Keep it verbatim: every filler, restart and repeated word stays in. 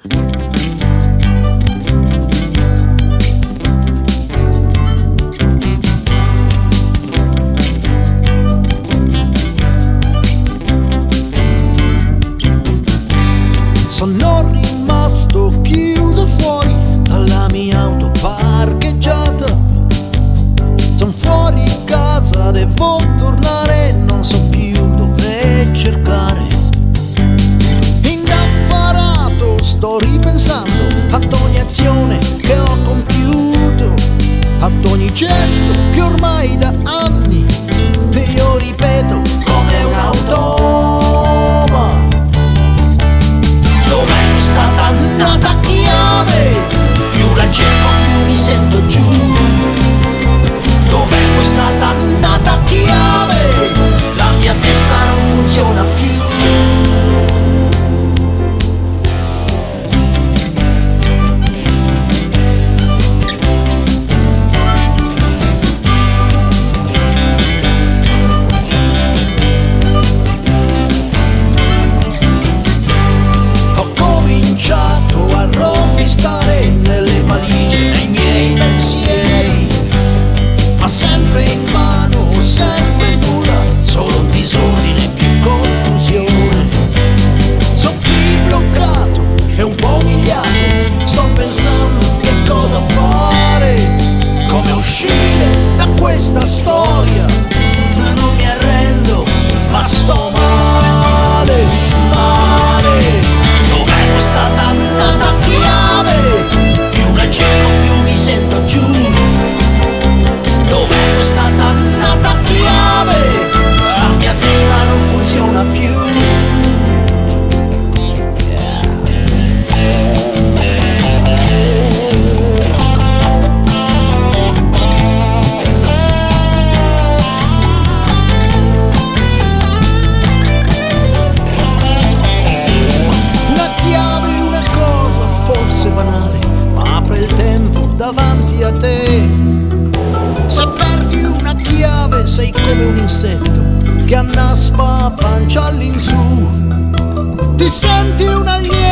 Sono rimasto chiuso fuori dalla mia auto parcheggiata. Sono fuori casa, devo tornare, non so più dove cercare. Indaffarato sto ripensando ad ogni azione che ho compiuto, ad ogni gesto che ormai da anni io ripeto come un automa. Dov'è questa dannata chiave? Più la cerco più mi sento giù. Dov'è questa dannata chiave? La mia testa non funziona più. Ho cominciato a rovistare nelle valigie, nei miei pensieri, ma sempre in mano, sempre nulla, solo disordine più confusione. Sono qui bloccato e un po' umiliato, sto pensando che cosa fare, come uscire da questa storia. Non mi arrendo, ma sto male, male. Dov'è questa dannata chiave? Più la cerco più mi sento giù. Dov'è questa dannata chiave? La mia testa non funziona più. Una chiave è una cosa forse banale, ma apre il tempo davanti a te. Se perdi una chiave sei come un insetto che annaspa a pancia all'insù. Ti senti un alieno